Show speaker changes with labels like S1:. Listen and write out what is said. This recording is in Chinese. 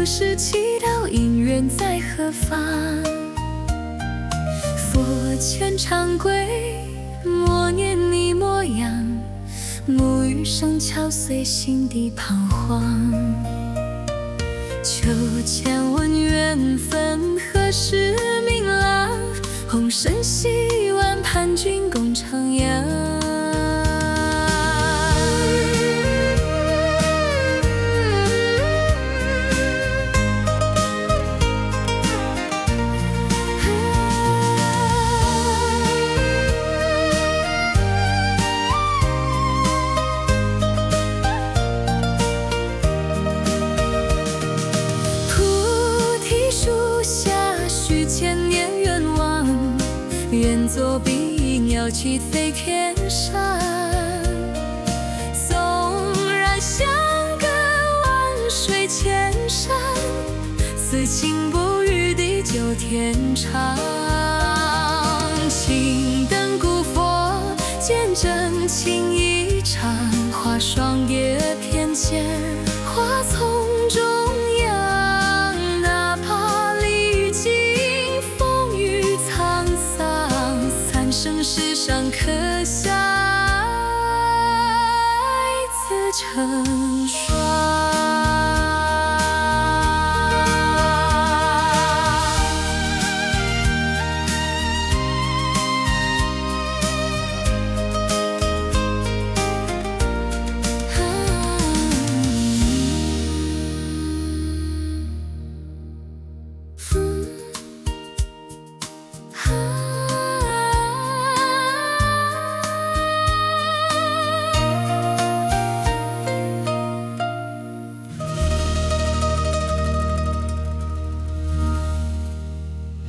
S1: 此时祈祷，姻缘在何方？佛前常跪，默念你模样，沐浴声敲碎心底彷徨。秋千问缘分何时明朗？红绳洗碗盼君共徜徉。愿作比鸟栖飞天上，纵然相隔万水千山，此情不渝地久天长。青灯古佛，见真情一场，化霜叶片间，花丛中央，哪怕历经风雨沧桑，生世上刻下爱字成书。